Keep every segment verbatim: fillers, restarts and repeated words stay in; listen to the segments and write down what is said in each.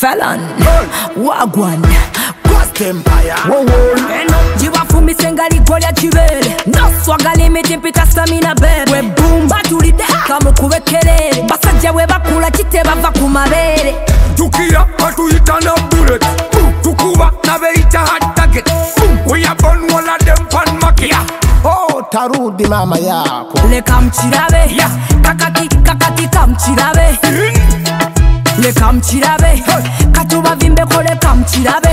Felon, Wagwan, Ghost Empire. Whoa, whoa. Jiwa fumi sengali golia chibele. No swaga limiti pita stamina bebe. We boom batuli de kamu kuwe kelele. Basaja we bakula chite bava kumabele. Tukia hatu ita na bullet. Tukuba na be ita hard target. We are born one of them pan makia. Oh, tarudi mama yako. Le kamchirabe, yeah. Kakati kakati kamchirabe. Le kamchirabe, katuba vimbe kole kamchirabe.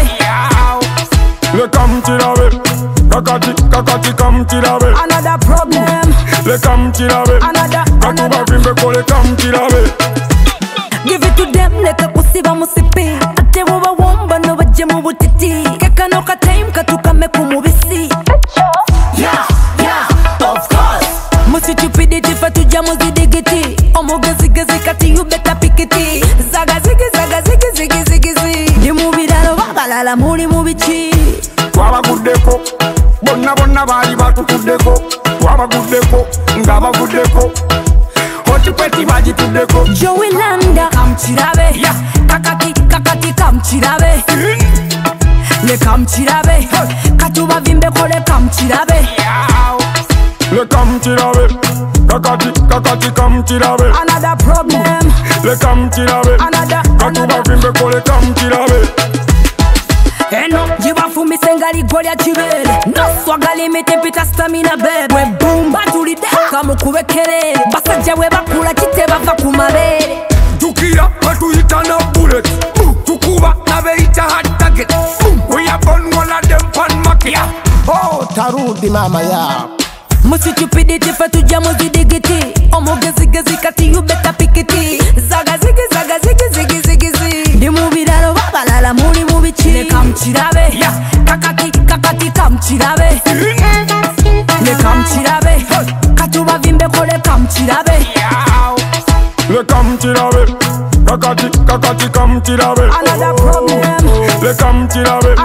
Le kamchirabe, kakati kakati kamchirabe. Another problem. Le kamchirabe, another katuba vimbe kole kamchirabe. Give it to them like a kusiba musipi. Ate woba womba no baje mu butiti. Keka no ka time katuka meku mubisi. Yeah, yeah, of course. Musi stupidity fa tuja muzi digiti. Omo gazi gazi kati you better pick it. Zaga zigi zaga zigi zigi zigi zigi. Di mubi dalo bagalala muri mubichi. Waba gudeko, bonna bonna bali batu kudeko. Waba gudeko, ngaba gudeko. Hoti peti baji kudeko. Joey Landa kamchirabe, yeah. Kakati kakati kamchirabe. Le kamchirabe, katuba vimbe kole kamchirabe. Le kamchirabe, kakati kakati kamchirabe. Another problem. Le kamchirabe, Another katuba vimbe kole kamchirabe. Eno, jiwa fumi sengali golia chibele. No swaga limiti pita stamina bebe. We boom batuli de kamu kuwe kelele. Basaja we bakula chite bava kumabele. Tukia hatu ita na bullet. Tukuba na be ita hard target. We are born one of them pan makia. Oh, tarudi mama yako. Musi stupidity fa tuja muzi digiti. Omo gazi gazi kati you better pick it. Zaga zigi zaga zigi zigi zigi zigi. Di mubi dalo bagalala muri mubichi. Le kamchirabe, yeah. Kakati kakati kamchirabe. Le kamchirabe, katuba vimbe kole kamchirabe. Le kamchirabe, kakati kakati kamchirabe. Another problem. Le kamchirabe,